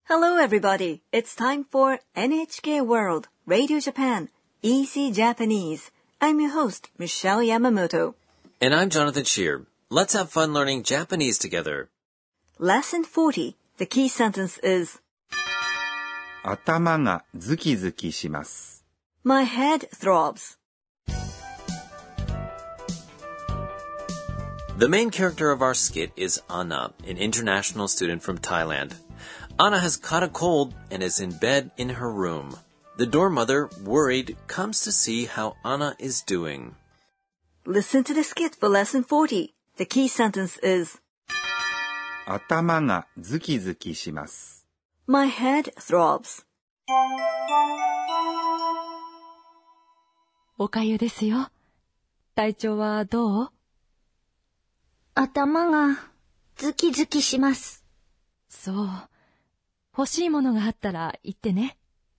Hello everybody. It's time for NHK World Radio Japan Easy Japanese. I'm your host, Michelle Yamamoto. And I'm Jonathan Shear. Let's have fun learning Japanese together. Lesson 40. The key sentence is 頭がズキズキします。 My head throbs. The main character of our skit is Anna, an international student from Thailand. Anna has caught a cold and is in bed in her room. The dorm mother, worried, comes to see how Anna is doing. Listen to the skit for lesson 40. The key sentence is 頭がズキズキします。 My head throbs. おかゆですよ。体調はどう？ 頭がズキズキします。 そう。欲しいものがあったら言ってね。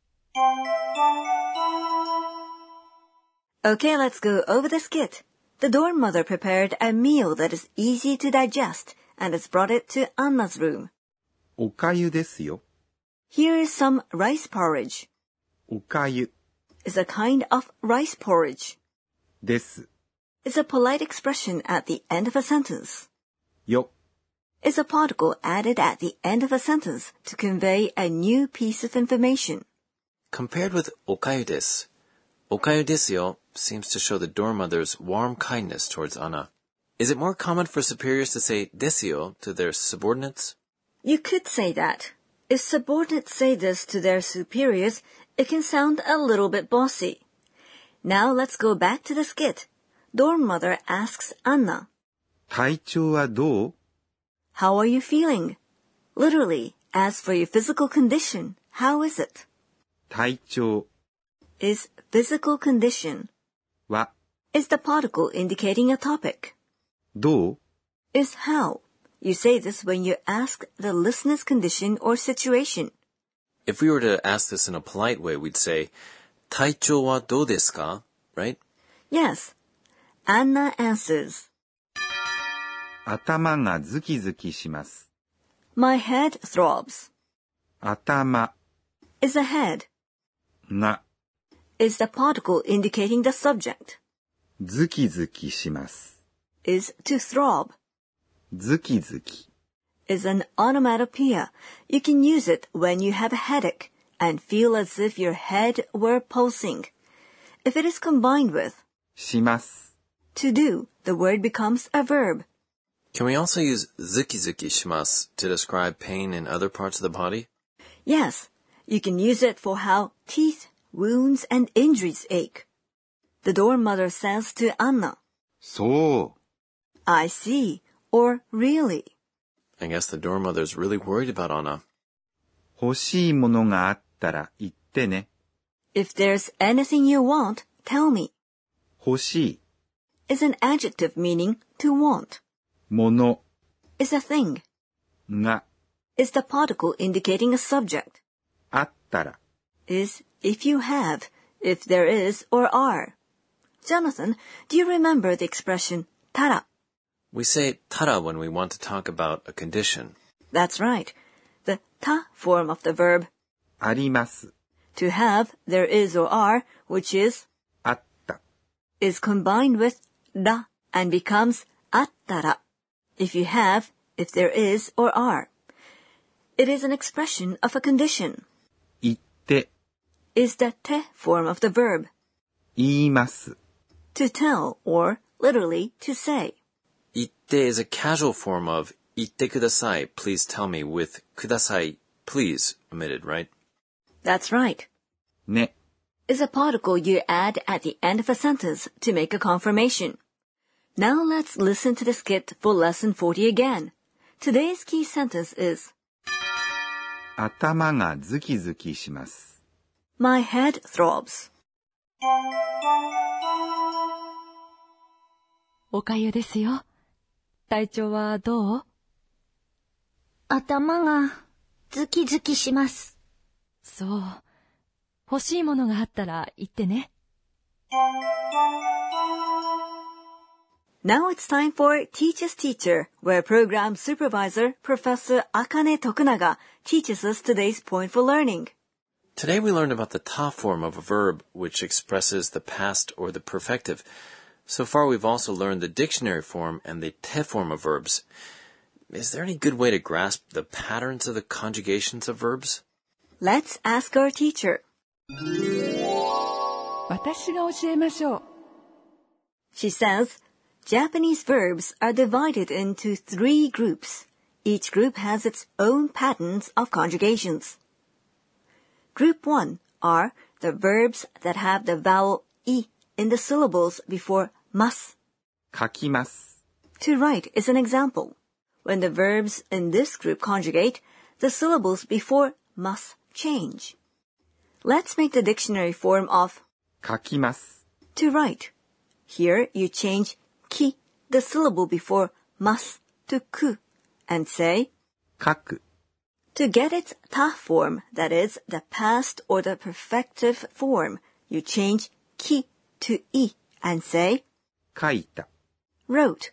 Okay, let's go over the skit. The dorm mother prepared a meal that is easy to digest and has brought it to Anna's room. おかゆですよ。 Here is some rice porridge. おかゆ Is a kind of rice porridge. です。 Is a polite expression at the end of a sentence. よ Is a particle added at the end of a sentence to convey a new piece of information. Compared with おかゆです。おかゆですよ seems to show the dorm mother's warm kindness towards Anna. Is it more common for superiors to say ですよ to their subordinates? You could say that. If subordinates say this to their superiors, it can sound a little bit bossy. Now let's go back to the skit. Dorm mother asks Anna, 体調はどう？ How are you feeling? Literally, as for your physical condition, how is it? 体調 Is physical condition. は Is the particle indicating a topic. どう？ Is how. You say this when you ask the listener's condition or situation. If we were to ask this in a polite way, we'd say, 体調はどうですか? Right? Yes. Anna answers, 頭がズキズキします。 My head throbs. 頭 Is a head. が Is the particle indicating the subject. ズキズキします。 Is to throb. ズキズキ Is an onomatopoeia. You can use it when you have a headache and feel as if your head were pulsing. If it is combined with します。 to do, the word becomes a verb. Can we also use ズキズキします to describe pain in other parts of the body? Yes, you can use it for how teeth, wounds, and injuries ache. The dorm mother says to Anna, そう。 I see, or really. I guess the dorm mother's really worried about Anna. 欲しいものがあったら言ってね。 If there's anything you want, tell me. 欲しい Is an adjective meaning to want. もの Is a thing. が Is the particle indicating a subject. あったら Is if you have, if there is or are. Jonathan, do you remember the expression tara? We say たら when we want to talk about a condition. That's right. The ta form of the verb あります。 to have, there is or are, which is あった。 is combined with da and becomes attara. If you have, if there is or are. It is an expression of a condition. 言って Is the te form of the verb 言います。 to tell or literally to say. 言って is a casual form of 言ってください, please tell me, with ください, please omitted, right? That's right. ね Is a particle you add at the end of a sentence to make a confirmation. Now let's listen to the skit for lesson 40 again. Today's key sentence is 頭がズキズキします。 My head throbs. おかゆですよ。体調はどう？ 頭がズキズキします。 そう。欲しいものがあったら言ってね。 Now it's time for Teach Us Teacher, where program supervisor Professor Akane Tokunaga teaches us today's point for learning. Today we learned about the ta form of a verb, which expresses the past or the perfective. So far we've also learned the dictionary form and the te form of verbs. Is there any good way to grasp the patterns of the conjugations of verbs? Let's ask our teacher. 私が教えましょう。 She says, Japanese verbs are divided into 3 groups. Each group has its own patterns of conjugations. Group 1 are the verbs that have the vowel I in the syllables before mas. 書きます。 To write is an example. When the verbs in this group conjugate, the syllables before mas change. Let's make the dictionary form of 書きます。 to write. Here you change ki, the syllable before mas, to ku, and say 書く。 to get its ta form, that is, the past or the perfective form, you change ki to I and say 書いた。 wrote.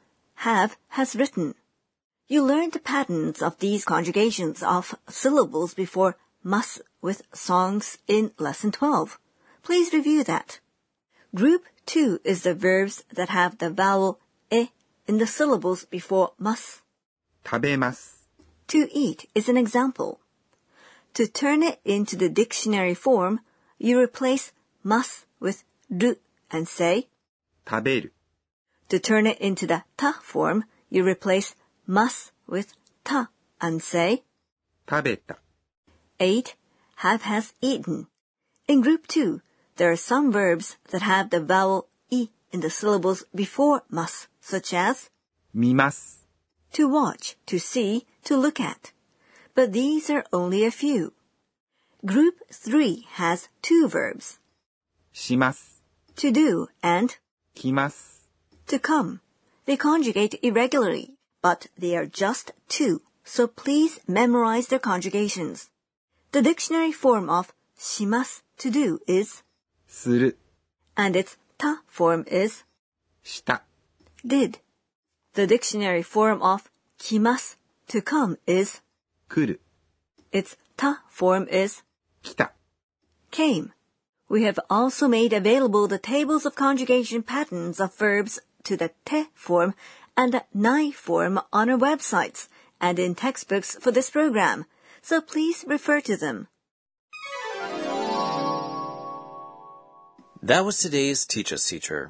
Have has written. You learned the patterns of these conjugations of syllables before mas with songs in lesson 12. Please review that. Group 2 is the verbs that have the vowel e in the syllables before mas. 食べます。 To eat is an example. To turn it into the dictionary form, you replace mas with ru and say 食べる。 To turn it into the ta form, you replace mas with ta and say 食べた。 ate, have has eaten. In group 2, there are some verbs that have the vowel I in the syllables before mas, such as 見ます。 to watch, to see, to look at. But these are only a few. Group 3 has 2 verbs, します。 to do and 来ます。 to come. They conjugate irregularly, but they are just 2, so please memorize their conjugations. The dictionary form of します to do is する。 and its ta form is した。 did. The dictionary form of 来ます to come is 来る。 its ta form is 来た。 came. We have also made available the tables of conjugation patterns of verbs to the te form and the nai form on our websites and in textbooks for this program, so please refer to them. That was today's Teach Us Teacher.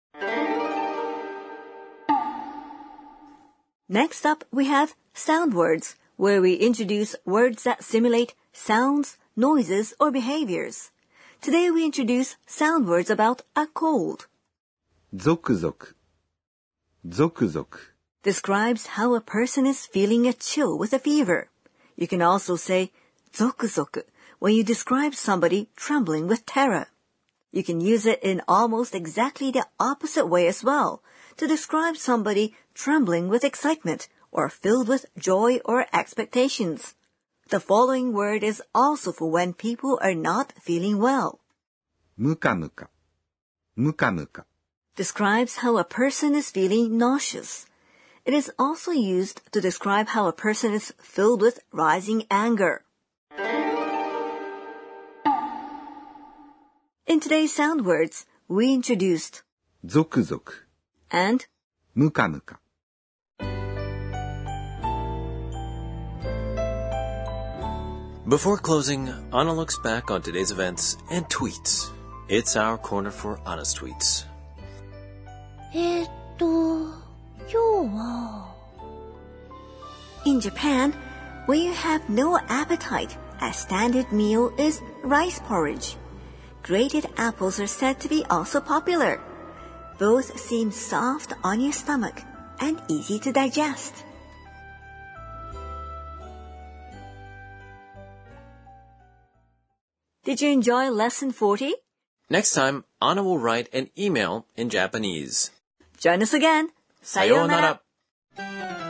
Next up, we have sound words, where we introduce words that simulate sounds, noises, or behaviors. Today we introduce sound words about a cold. ゾクゾク。ゾクゾク。 Describes how a person is feeling a chill with a fever. You can also say ゾクゾク when you describe somebody trembling with terror. You can use it in almost exactly the opposite way as well, to describe somebody trembling with excitement or filled with joy or expectations. The following word is also for when people are not feeling well. ムカムカ。ムカムカ。 Describes how a person is feeling nauseous. It is also used to describe how a person is filled with rising anger. In today's sound words, we introduced ゾクゾク。 and ムカムカ。 Before closing, Anna looks back on today's events and tweets. It's our corner for Anna's tweets. 今日は In Japan, when you have no appetite, a standard meal is rice porridge. Grated apples are said to be also popular. Both seem soft on your stomach and easy to digest. Did you enjoy lesson 40? Next time, Anna will write an email in Japanese. Join us again. さようなら。